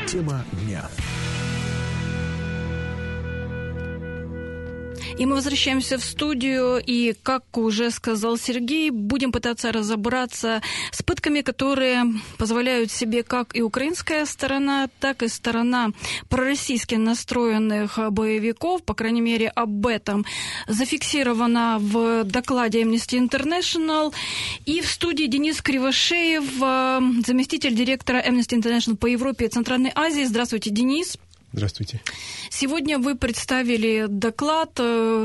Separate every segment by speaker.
Speaker 1: Тема дня.
Speaker 2: И мы возвращаемся в студию, и, как уже сказал Сергей, будем пытаться разобраться с пытками, которые позволяют себе как и украинская сторона, так и сторона пророссийски настроенных боевиков. По крайней мере, об этом зафиксировано в докладе Amnesty International. И в студии Денис Кривошеев, заместитель директора Amnesty International по Европе и Центральной Азии. Здравствуйте, Денис.
Speaker 3: Здравствуйте.
Speaker 2: Сегодня вы представили доклад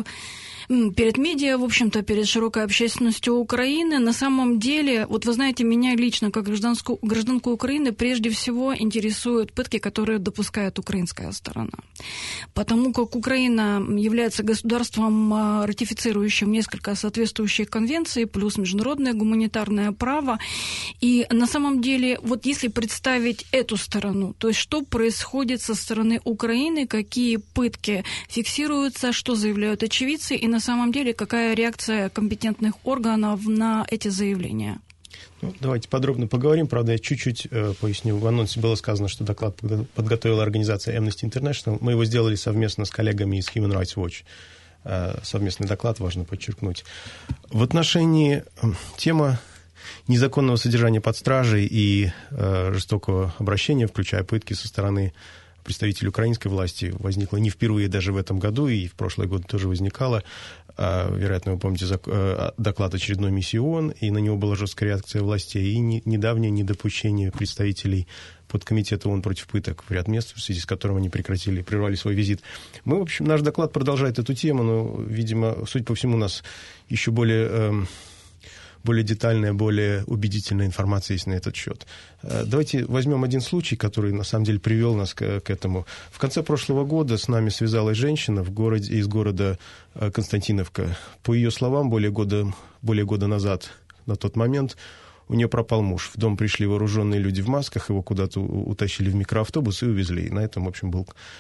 Speaker 2: перед медиа, в общем-то, перед широкой общественностью Украины. На самом деле, вот вы знаете, меня лично, как гражданку Украины, прежде всего интересуют пытки, которые допускает украинская сторона. Потому как Украина является государством, ратифицирующим несколько соответствующих конвенций, плюс международное гуманитарное право. И на самом деле, вот если представить эту сторону, то есть что происходит со стороны Украины, какие пытки фиксируются, что заявляют очевидцы, и на самом деле какая реакция компетентных органов на эти заявления?
Speaker 3: Давайте подробно поговорим. Правда, я чуть-чуть поясню. В анонсе было сказано, что доклад подготовила организация Amnesty International. Мы его сделали совместно с коллегами из Human Rights Watch. Совместный доклад, важно подчеркнуть. В отношении темы незаконного содержания под стражей и жестокого обращения, включая пытки со стороны представителей украинской власти, возникла не впервые даже в этом году, и в прошлый год тоже возникала. Вероятно, вы помните доклад очередной миссии ООН, и на него была жесткая реакция властей, и недавнее недопущение представителей подкомитета ООН против пыток в ряд мест, в связи с которым они прервали свой визит. Мы, в общем, наш доклад продолжает эту тему, но, видимо, судя по всему, у нас еще более детальная, более убедительная информация есть на этот счет. Давайте возьмем один случай, который, на самом деле, привел нас к этому. В конце прошлого года с нами связалась женщина из города Константиновка. По ее словам, более года назад, на тот момент, у нее пропал муж. В дом пришли вооруженные люди в масках, его куда-то утащили в микроавтобус и увезли. И на этом, в общем,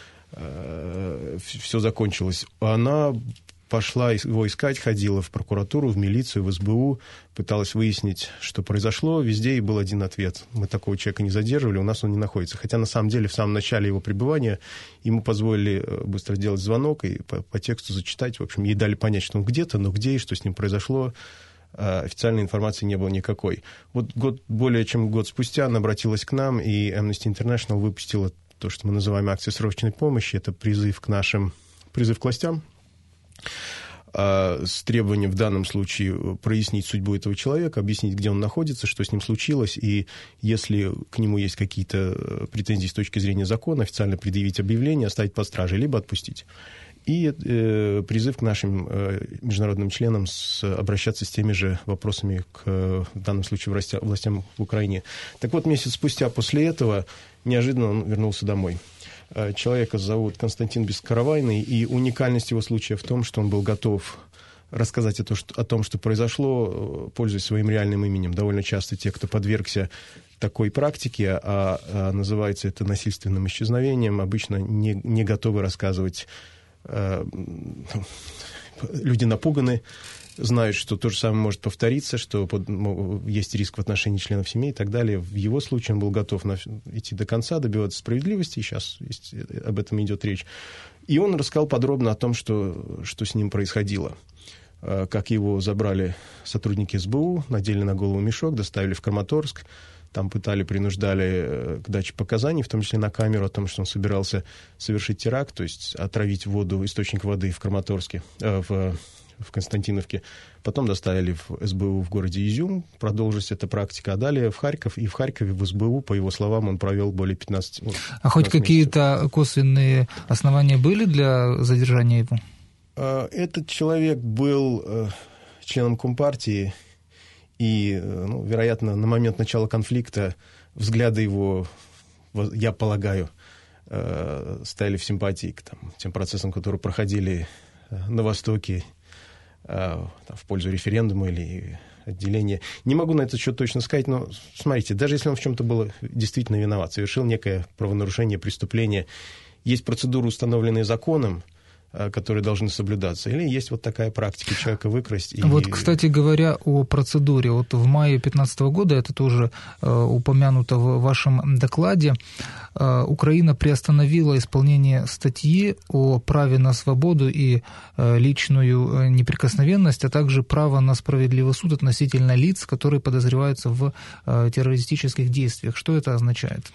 Speaker 3: все закончилось. Она пошла его искать, ходила в прокуратуру, в милицию, в СБУ, пыталась выяснить, что произошло. Везде и был один ответ. Мы такого человека не задерживали, у нас он не находится. Хотя, на самом деле, в самом начале его пребывания ему позволили быстро сделать звонок и по тексту зачитать. В общем, ей дали понять, что он где-то, но где и что с ним произошло, официальной информации не было никакой. Вот более чем год спустя она обратилась к нам, и Amnesty International выпустила то, что мы называем акцией срочной помощи. Это призыв к властям, с требованием в данном случае прояснить судьбу этого человека, объяснить, где он находится, что с ним случилось, и если к нему есть какие-то претензии с точки зрения закона, официально предъявить объявление, оставить под стражей, либо отпустить. И призыв к нашим международным членам обращаться с теми же вопросами в данном случае властям в Украине. Так вот, месяц спустя после этого неожиданно он вернулся домой. Человека зовут Константин Бескаравайный, и уникальность его случая в том, что он был готов рассказать о том, что произошло, пользуясь своим реальным именем. Довольно часто те, кто подвергся такой практике, называется это насильственным исчезновением, обычно не готовы рассказывать. Люди напуганы, знают, что то же самое может повториться, что есть риск в отношении членов семьи и так далее. В его случае он был готов идти до конца, добиваться справедливости, и сейчас об этом идет речь. И он рассказал подробно о том, что с ним происходило. Как его забрали сотрудники СБУ, надели на голову мешок, доставили в Краматорск, там принуждали к даче показаний, в том числе на камеру, о том, что он собирался совершить теракт, то есть отравить источник воды в Краматорске, в Константиновке. Потом доставили в СБУ в городе Изюм, продолжилась эта практика. А далее в Харьков, и в Харькове в СБУ, по его словам, он провел более 15 месяцев.
Speaker 4: А хоть какие-то косвенные основания были для задержания его?
Speaker 3: Этот человек был членом Компартии, и, вероятно, на момент начала конфликта взгляды его, я полагаю, стояли в симпатии к тем процессам, которые проходили на Востоке, в пользу референдума или отделения. Не могу на этот счет точно сказать, но смотрите, даже если он в чем-то был действительно виноват, совершил некое правонарушение, преступление, есть процедуры, установленные законом, которые должны соблюдаться, или есть вот такая практика человека выкрасть.
Speaker 4: Вот, кстати говоря, о процедуре. Вот в мае 2015 года, это тоже упомянуто в вашем докладе, Украина приостановила исполнение статьи о праве на свободу и личную неприкосновенность, а также право на справедливый суд относительно лиц, которые подозреваются в террористических действиях. Что это означает?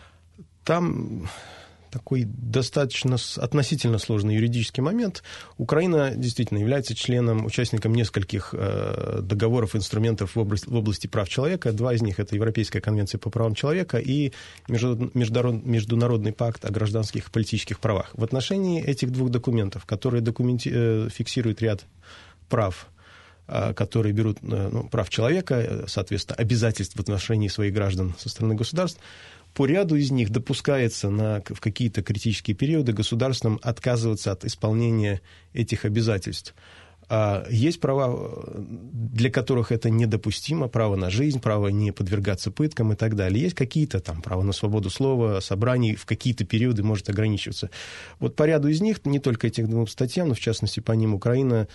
Speaker 3: Там такой достаточно относительно сложный юридический момент. Украина действительно является участником нескольких договоров, инструментов в области прав человека. Два из них – это Европейская конвенция по правам человека и Международный пакт о гражданских и политических правах. В отношении этих двух документов, которые фиксируют ряд прав, которые берут прав человека, соответственно, обязательств в отношении своих граждан со стороны государств, по ряду из них допускается в какие-то критические периоды государствам отказываться от исполнения этих обязательств. Есть права, для которых это недопустимо, право на жизнь, право не подвергаться пыткам и так далее. Есть какие-то там право на свободу слова, собраний в какие-то периоды может ограничиваться. Вот по ряду из них, не только этих двум статьям, но в частности по ним Украина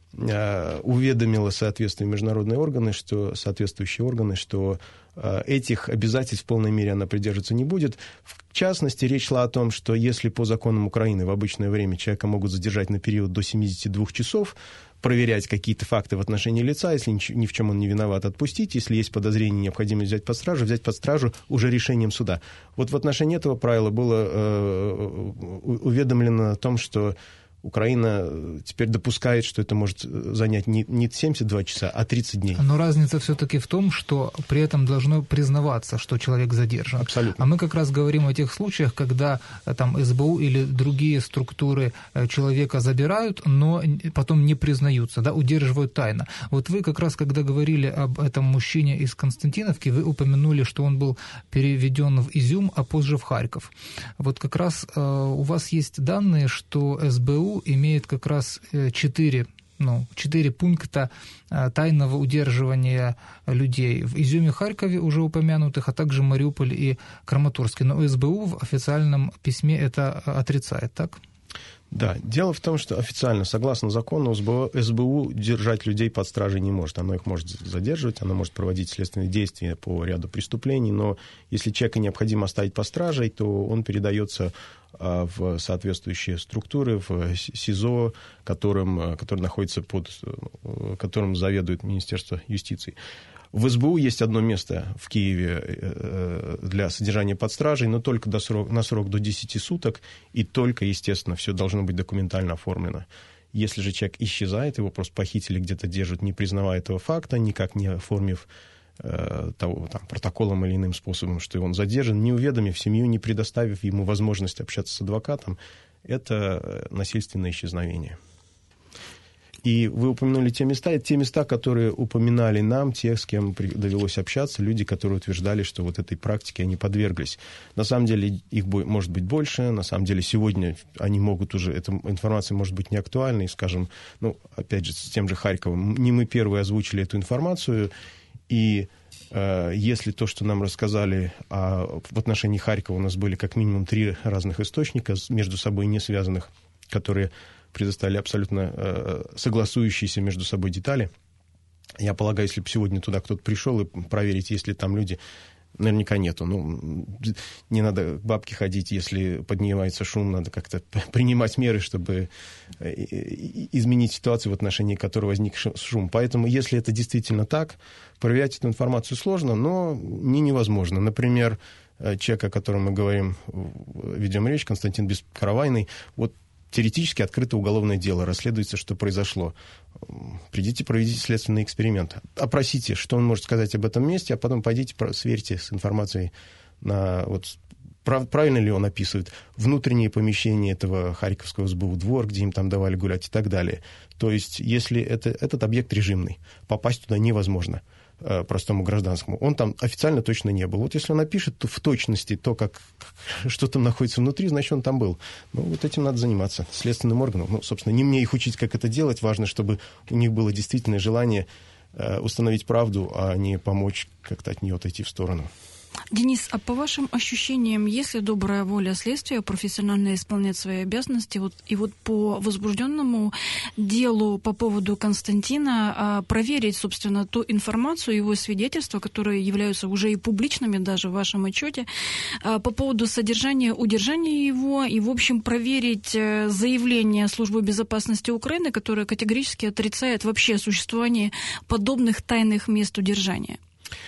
Speaker 3: уведомила соответствующие международные органы, соответствующие органы, что этих обязательств в полной мере она придерживаться не будет. В частности, речь шла о том, что если по законам Украины в обычное время человека могут задержать на период до 72 часов, проверять какие-то факты в отношении лица, если ни в чем он не виноват, отпустить, если есть подозрение, необходимость взять под стражу уже решением суда. Вот в отношении этого правила было уведомлено о том, что Украина теперь допускает, что это может занять не 72 часа, а 30 дней.
Speaker 4: Но разница все-таки в том, что при этом должно признаваться, что человек задержан.
Speaker 3: Абсолютно.
Speaker 4: А мы как раз говорим о тех случаях, когда там СБУ или другие структуры человека забирают, но потом не признаются, да, удерживают тайно. Вот вы как раз, когда говорили об этом мужчине из Константиновки, вы упомянули, что он был переведен в Изюм, а позже в Харьков. Вот как раз у вас есть данные, что СБУ имеет как раз 4 пункта тайного удерживания людей в Изюме, Харькове, уже упомянутых, а также Мариуполь и Краматорске. Но СБУ в официальном письме это отрицает, так?
Speaker 3: Да, дело в том, что официально, согласно закону, СБУ держать людей под стражей не может. Оно их может задерживать, оно может проводить следственные действия по ряду преступлений, но если человека необходимо оставить под стражей, то он передается в соответствующие структуры, в СИЗО, который находится которым заведует Министерство юстиции. В СБУ есть одно место в Киеве для содержания под стражей, но только на срок до 10 суток, и только, естественно, все должно быть документально оформлено. Если же человек исчезает, его просто похитили, где-то держат, не признавая этого факта, никак не оформив протоколом или иным способом, что он задержан, не уведомив семью, не предоставив ему возможность общаться с адвокатом, это насильственное исчезновение. И вы упомянули те места, которые упоминали нам, те, с кем довелось общаться, люди, которые утверждали, что вот этой практике они подверглись. На самом деле их может быть больше, на самом деле сегодня они могут уже, эта информация может быть не актуальной, скажем, опять же, с тем же Харьковом. Не мы первые озвучили эту информацию, и если то, что нам рассказали в отношении Харькова, у нас были как минимум 3 разных источника, между собой не связанных, которые предоставили абсолютно согласующиеся между собой детали. Я полагаю, если бы сегодня туда кто-то пришел и проверить, есть ли там люди, наверняка нету. Не надо к бабке ходить, если поднимается шум, надо как-то принимать меры, чтобы изменить ситуацию, в отношении которой возник шум. Поэтому, если это действительно так, проверять эту информацию сложно, но не невозможно. Например, человек, о котором мы говорим, ведем речь, Константин Бескаравайный, теоретически открыто уголовное дело, расследуется, что произошло. Придите, проведите следственный эксперимент. Опросите, что он может сказать об этом месте, а потом пойдите, сверьте с информацией, правильно ли он описывает внутренние помещения этого Харьковского СБУ, двор, где им там давали гулять и так далее. То есть, если этот объект режимный, попасть туда невозможно простому гражданскому. Он там официально точно не был. Если он напишет в точности что там находится внутри, значит, он там был. Этим надо заниматься следственным органам. Собственно, не мне их учить, как это делать. Важно, чтобы у них было действительное желание установить правду, а не помочь как-то от нее отойти в сторону.
Speaker 2: Денис, а по вашим ощущениям, есть ли добрая воля следствия профессионально исполнять свои обязанности? И вот по возбужденному делу по поводу Константина проверить, собственно, ту информацию, его свидетельства, которые являются уже и публичными даже в вашем отчете, по поводу содержания, удержания его, и, в общем, проверить заявление Службы безопасности Украины, которое категорически отрицает вообще существование подобных тайных мест удержания.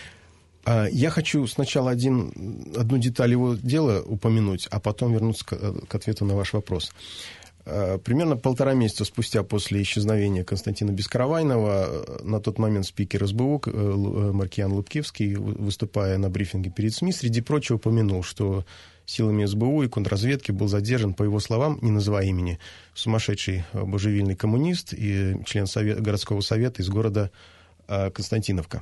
Speaker 3: Я хочу сначала одну деталь его дела упомянуть, а потом вернуться к ответу на ваш вопрос. Примерно 1,5 месяца спустя после исчезновения Константина Бескаравайного, на тот момент спикер СБУ Маркиан Лубкевский, выступая на брифинге перед СМИ, среди прочего упомянул, что силами СБУ и контрразведки был задержан, по его словам, не называя имени, сумасшедший божевильный коммунист и член городского совета из города Константиновка.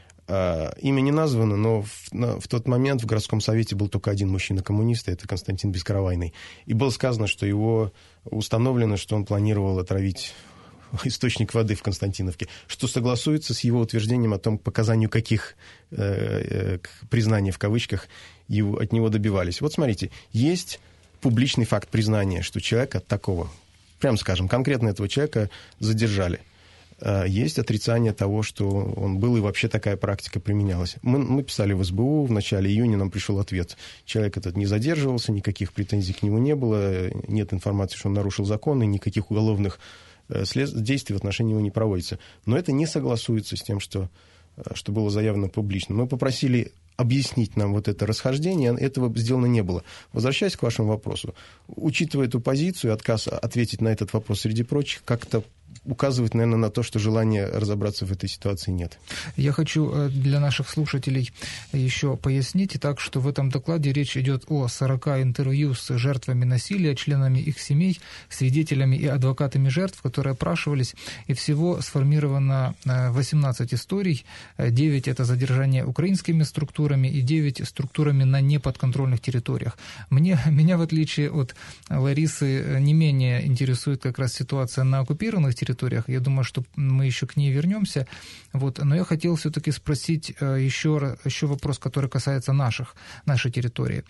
Speaker 3: Имя не названо, но в тот момент в городском совете был только один мужчина-коммунист, это Константин Бескаравайный. И было сказано, что установлено, что он планировал отравить источник воды в Константиновке, что согласуется с его утверждением о том, к показанию каких признаний в кавычках от него добивались. Вот смотрите, есть публичный факт признания, что человека такого, прямо скажем, конкретно этого человека задержали. Есть отрицание того, что он был, и вообще такая практика применялась. Мы писали в СБУ, в начале июня нам пришел ответ. Человек этот не задерживался, никаких претензий к нему не было, нет информации, что он нарушил закон, и никаких уголовных действий в отношении него не проводится. Но это не согласуется с тем, что было заявлено публично. Мы попросили объяснить нам вот это расхождение, этого сделано не было. Возвращаясь к вашему вопросу, учитывая эту позицию, отказ ответить на этот вопрос среди прочих, как-то указывает, наверное, на то, что желания разобраться в этой ситуации нет.
Speaker 4: Я хочу для наших слушателей еще пояснить, так, что в этом докладе речь идет о 40 интервью с жертвами насилия, членами их семей, свидетелями и адвокатами жертв, которые опрашивались, и всего сформировано 18 историй, 9 это задержание украинскими структурами и 9 структурами на неподконтрольных территориях. Меня, в отличие от Ларисы, не менее интересует как раз ситуация на оккупированных территориях. Я думаю, что мы еще к ней вернемся. Но я хотел все-таки спросить еще вопрос, который касается нашей территории.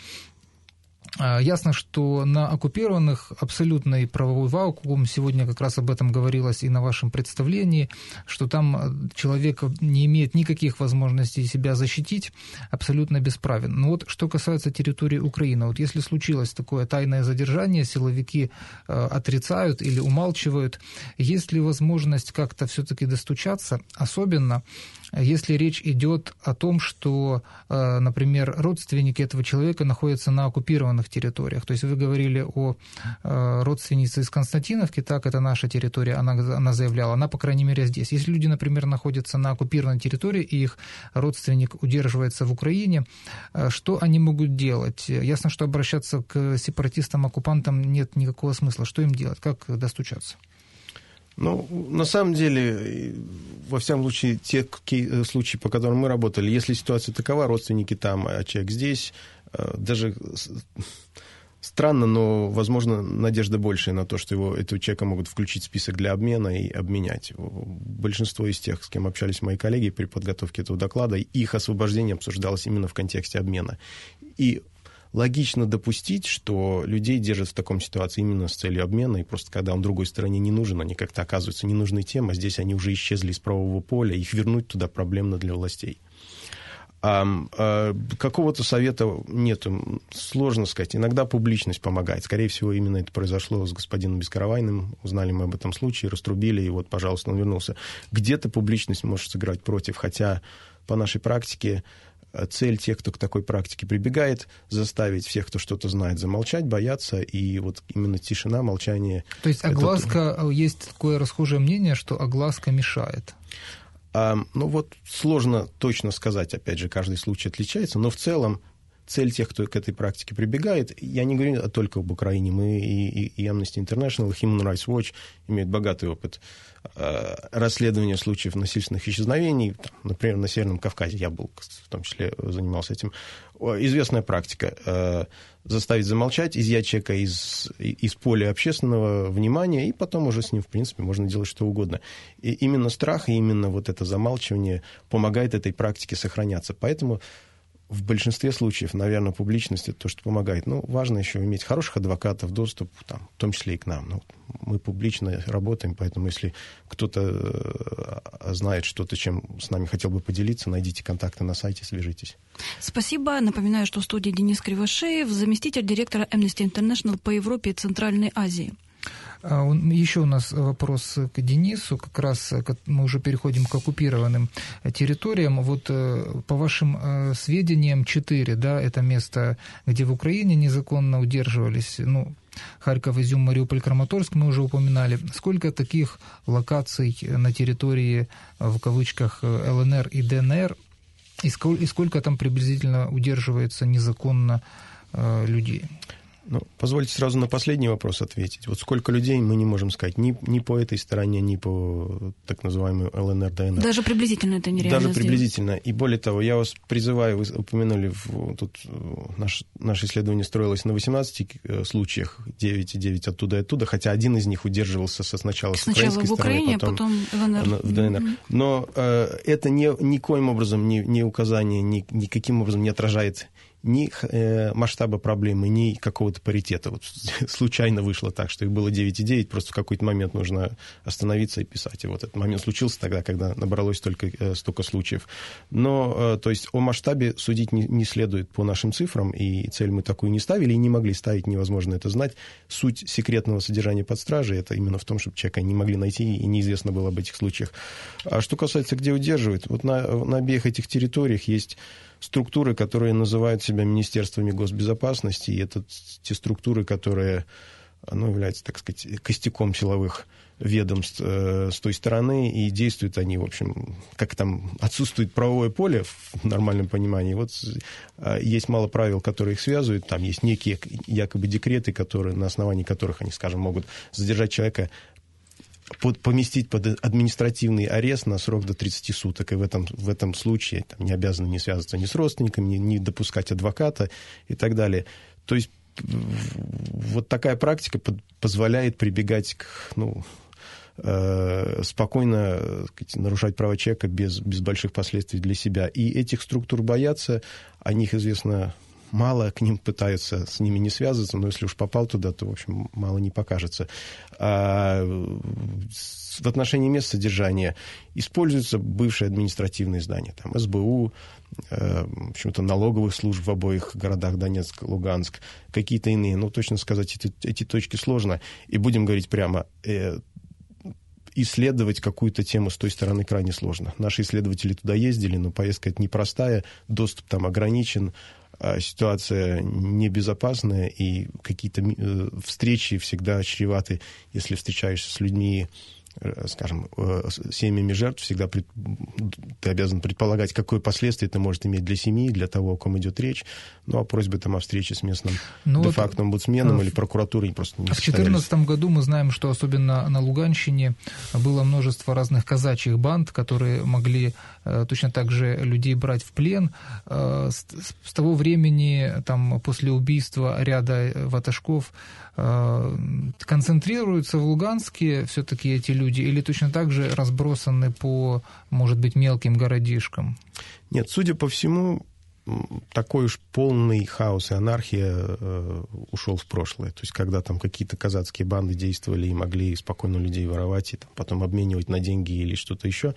Speaker 4: Ясно, что на оккупированных абсолютный правовой вакуум. Сегодня как раз об этом говорилось и на вашем представлении, что там человек не имеет никаких возможностей себя защитить, абсолютно бесправен. Но вот что касается территории Украины, вот если случилось такое тайное задержание, силовики отрицают или умалчивают, есть ли возможность как-то все-таки достучаться, особенно если речь идет о том, что, например, родственники этого человека находятся на оккупированных территориях. То есть вы говорили о родственнице из Константиновки, так, это наша территория, она заявляла, она, по крайней мере, здесь. Если люди, например, находятся на оккупированной территории, и их родственник удерживается в Украине, что они могут делать? Ясно, что обращаться к сепаратистам-оккупантам нет никакого смысла. Что им делать? Как достучаться?
Speaker 3: На самом деле, во всяком случае, те случаи, по которым мы работали, если ситуация такова, родственники там, а человек здесь, даже странно, но, возможно, надежда большая на то, что этого человека могут включить в список для обмена и обменять. Большинство из тех, с кем общались мои коллеги при подготовке этого доклада, их освобождение обсуждалось именно в контексте обмена. И логично допустить, что людей держат в таком ситуации именно с целью обмена, и просто когда он другой стороне не нужен, они как-то оказываются ненужной темой, а здесь они уже исчезли из правового поля, их вернуть туда проблемно для властей. Какого-то совета нет, сложно сказать. Иногда публичность помогает. Скорее всего, именно это произошло с господином Бескаравайным. Узнали мы об этом случае, раструбили, и вот, пожалуйста, он вернулся. Где-то публичность может сыграть против, хотя по нашей практике цель тех, кто к такой практике прибегает, заставить всех, кто что-то знает, замолчать, бояться, и вот именно тишина, молчание.
Speaker 4: То есть огласка, есть такое расхожее мнение, что огласка мешает?
Speaker 3: Сложно точно сказать, опять же, каждый случай отличается, но в целом цель тех, кто к этой практике прибегает, я не говорю только об Украине, мы и Amnesty International, и Human Rights Watch имеют богатый опыт расследования случаев насильственных исчезновений, например, на Северном Кавказе, я был, в том числе, занимался этим. Известная практика заставить замолчать, изъять человека из поля общественного внимания, и потом уже с ним, в принципе, можно делать что угодно. И именно страх, и именно вот это замалчивание помогает этой практике сохраняться. Поэтому в большинстве случаев, наверное, публичность — это то, что помогает. Но важно еще иметь хороших адвокатов, доступ, там, в том числе и к нам. Ну, мы публично работаем, поэтому если кто-то знает что-то, чем с нами хотел бы поделиться, найдите контакты на сайте, свяжитесь.
Speaker 2: Спасибо. Напоминаю, что в студии Денис Кривошеев, заместитель директора Amnesty International по Европе и Центральной Азии.
Speaker 4: Еще у нас вопрос к Денису, как раз мы уже переходим к оккупированным территориям. Вот по вашим сведениям 4, да, это место, где в Украине незаконно удерживались, ну, Харьков, Изюм, Мариуполь, Краматорск мы уже упоминали. Сколько таких локаций на территории, в кавычках, ЛНР и ДНР, и сколько там приблизительно удерживается незаконно людей?
Speaker 3: Ну, позвольте сразу на последний вопрос ответить. Вот сколько людей мы не можем сказать ни по этой стороне, ни по так называемой ЛНР, ДНР.
Speaker 2: Даже приблизительно это нереально
Speaker 3: Даже
Speaker 2: сделать.
Speaker 3: приблизительно. И более того, я вас призываю, вы упомянули, тут наше исследование строилось на 18 случаях, 9,9 оттуда и оттуда, хотя один из них удерживался сначала с украинской
Speaker 2: в Украине,
Speaker 3: стороны,
Speaker 2: потом в ДНР.
Speaker 3: Но это никоим образом, ни указание, никаким образом не отражает ни масштаба проблемы, ни какого-то паритета. Вот случайно вышло так, что их было 9,9, просто в какой-то момент нужно остановиться и писать. И вот этот момент случился тогда, когда набралось столько случаев. Но, то есть, о масштабе судить не следует по нашим цифрам, и цель мы такую не ставили, и не могли ставить, невозможно это знать. Суть секретного содержания под стражей — это именно в том, чтобы человека не могли найти, и неизвестно было об этих случаях. А что касается, где удерживают, вот на обеих этих территориях есть структуры, которые называют себя министерствами госбезопасности, и это те структуры, которые, являются, так сказать, костяком силовых ведомств с той стороны, и действуют они, в общем, как там отсутствует правовое поле в нормальном понимании. Вот есть мало правил, которые их связывают, там есть некие якобы декреты, на основании которых они, скажем, могут задержать человека, поместить под административный арест на срок до 30 суток. И в этом случае там, не обязаны не связываться ни с родственниками, не допускать адвоката и так далее. То есть вот такая практика позволяет прибегать к спокойно нарушать права человека без больших последствий для себя. И этих структур боятся, о них известно мало, к ним пытаются с ними не связываться, но если уж попал туда, то, в общем, мало не покажется. А в отношении мест содержания используются бывшие административные здания, там СБУ, в общем-то, налоговых служб в обоих городах Донецк, Луганск, какие-то иные. Но точно сказать эти точки сложно. И будем говорить прямо, исследовать какую-то тему с той стороны крайне сложно. Наши исследователи туда ездили, но поездка это непростая, доступ там ограничен, ситуация небезопасная, и какие-то встречи всегда чреваты, если встречаешься с людьми, скажем, семьями жертв, всегда ты обязан предполагать, какое последствие это может иметь для семьи, для того, о ком идет речь. Ну, а просьбы там о встрече с местным де-факто омбудсменом или прокуратурой просто не состоялись.
Speaker 4: В 2014 году мы знаем, что особенно на Луганщине было множество разных казачьих банд, которые могли точно так же людей брать в плен. С того времени, там, после убийства ряда ватажков, концентрируются в Луганске все-таки эти люди или точно так же разбросаны по, может быть, мелким городишкам? Нет,
Speaker 3: судя по всему, такой уж полный хаос и анархия ушел в прошлое. То есть, когда там какие-то казацкие банды действовали и могли спокойно людей воровать и там, потом обменивать на деньги или что-то еще,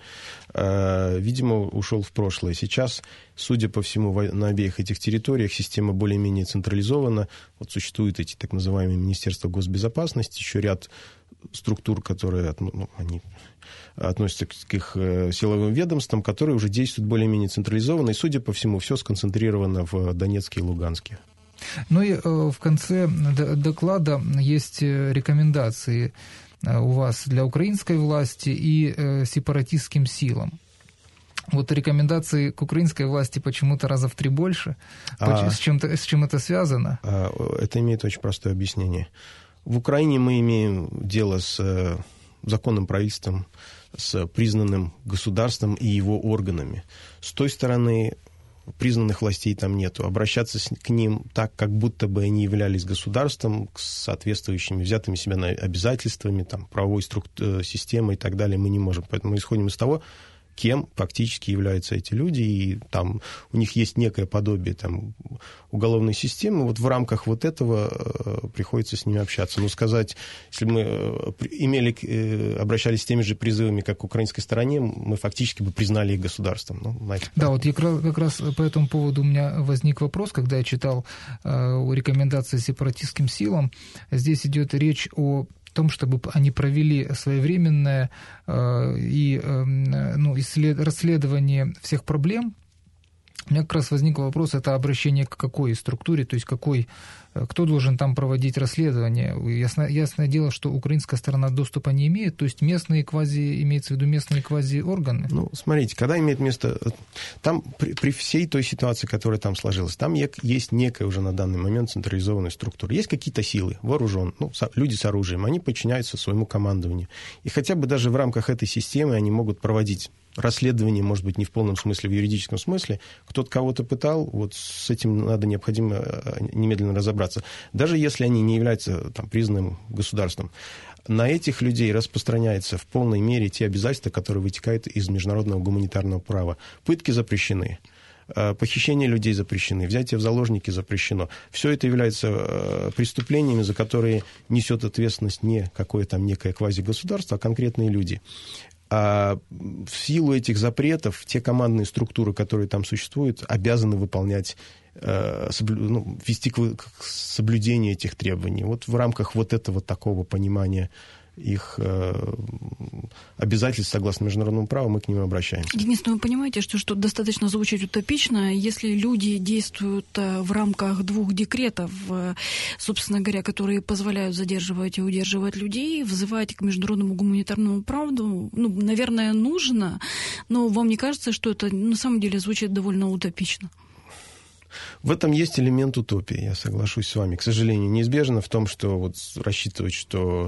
Speaker 3: видимо, ушел в прошлое. Сейчас, судя по всему, на обеих этих территориях система более-менее централизована. Вот существуют эти так называемые министерства госбезопасности, еще ряд структур, которые они относятся к их силовым ведомствам, которые уже действуют более-менее централизованно, и, судя по всему, все сконцентрировано в Донецке и Луганске.
Speaker 4: Ну и в конце доклада есть рекомендации у вас для украинской власти и сепаратистским силам. Вот рекомендации к украинской власти почему-то раза в 3 больше. С чем это связано?
Speaker 3: Это имеет очень простое объяснение. В Украине мы имеем дело с законным правительством, с признанным государством и его органами. С той стороны признанных властей там нету. Обращаться к ним так, как будто бы они являлись государством, с соответствующими, взятыми себя обязательствами, там, правовой системой и так далее, мы не можем. Поэтому мы исходим из того, кем фактически являются эти люди, и там у них есть некое подобие там, уголовной системы. Вот в рамках вот этого приходится с ними общаться. Но сказать, если бы мы обращались с теми же призывами, как к украинской стороне, мы фактически бы признали их государством.
Speaker 4: Да, вот как раз по этому поводу у меня возник вопрос, когда я читал рекомендации сепаратистским силам. Здесь идет речь о том, чтобы они провели своевременное расследование всех проблем. У меня как раз возник вопрос, это обращение к какой структуре, то есть кто должен там проводить расследование. Ясное дело, что украинская сторона доступа не имеет, то есть имеется в виду местные квази-органы.
Speaker 3: Смотрите, когда имеет место... Там при всей той ситуации, которая там сложилась, там есть некая уже на данный момент централизованная структура. Есть какие-то силы, вооруженные, люди с оружием, они подчиняются своему командованию. И хотя бы даже в рамках этой системы они могут проводить расследование, может быть, не в полном смысле, в юридическом смысле. Кто-то кого-то пытал, вот с этим необходимо немедленно разобраться. Даже если они не являются там, признанным государством, на этих людей распространяются в полной мере те обязательства, которые вытекают из международного гуманитарного права. Пытки запрещены. Похищение людей запрещены, взятие в заложники запрещено. Все это является преступлениями, за которые несет ответственность не какое-то там некое квазигосударство, а конкретные люди. А в силу этих запретов те командные структуры, которые там существуют, обязаны выполнять, вести к соблюдению этих требований. Вот в рамках вот этого такого понимания их обязательств согласно международному праву мы к ним обращаемся.
Speaker 2: Денис, вы понимаете, что достаточно звучит утопично, если люди действуют в рамках 2 декретов, собственно говоря, которые позволяют задерживать и удерживать людей, взывать к международному гуманитарному праву, наверное, нужно, но вам не кажется, что это на самом деле звучит довольно утопично?
Speaker 3: В этом есть элемент утопии, я соглашусь с вами. К сожалению, неизбежно в том, что вот рассчитывать, что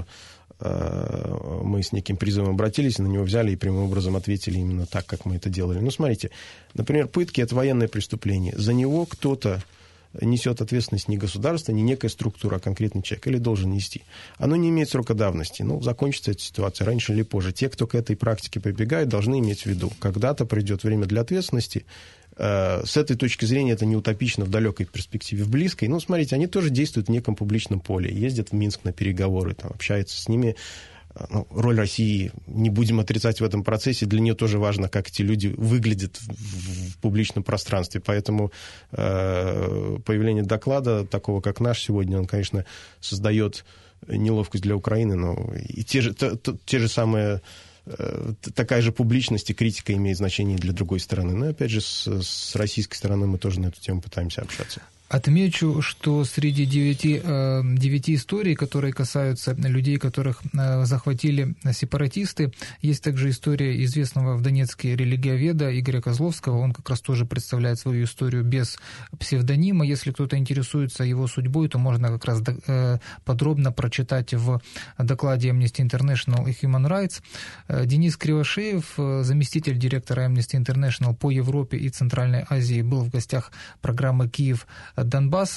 Speaker 3: мы с неким призывом обратились, на него взяли и прямым образом ответили именно так, как мы это делали. Смотрите, например, пытки – это военное преступление. За него кто-то несет ответственность не государство, не некая структура, а конкретный человек, или должен нести. Оно не имеет срока давности. Закончится эта ситуация раньше или позже. Те, кто к этой практике прибегает, должны иметь в виду, когда-то придет время для ответственности. С этой точки зрения это не утопично в далекой перспективе, в близкой. Смотрите, они тоже действуют в неком публичном поле, ездят в Минск на переговоры, там, общаются с ними. Роль России, не будем отрицать в этом процессе, для нее тоже важно, как эти люди выглядят в публичном пространстве. Поэтому появление доклада, такого как наш сегодня, он, конечно, создает неловкость для Украины, но и те же самые... Такая же публичность и критика имеет значение для другой стороны. Но, опять же, с российской стороны мы тоже на эту тему пытаемся общаться.
Speaker 4: Отмечу, что среди 9 историй, которые касаются людей, которых захватили сепаратисты, есть также история известного в Донецке религиоведа Игоря Козловского. Он как раз тоже представляет свою историю без псевдонима. Если кто-то интересуется его судьбой, то можно как раз подробно прочитать в докладе Amnesty International и Human Rights. Денис Кривошеев, заместитель директора Amnesty International по Европе и Центральной Азии, был в гостях программы «Киев Донбасс».